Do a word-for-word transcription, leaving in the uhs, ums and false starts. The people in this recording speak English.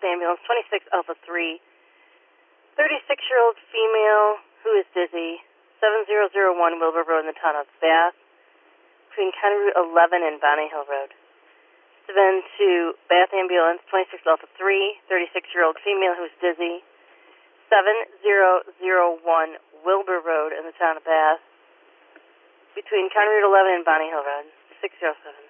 Ambulance, twenty-six Alpha three, thirty-six-year-old female who is dizzy, seven zero zero one Wilbur Road in the town of Bath, between County Route eleven and Bonnie Hill Road. Then to Bath Ambulance, twenty-six Alpha three, thirty-six-year-old female who is dizzy, seven zero zero one Wilbur Road in the town of Bath, between County Route eleven and Bonnie Hill Road, six zero seven.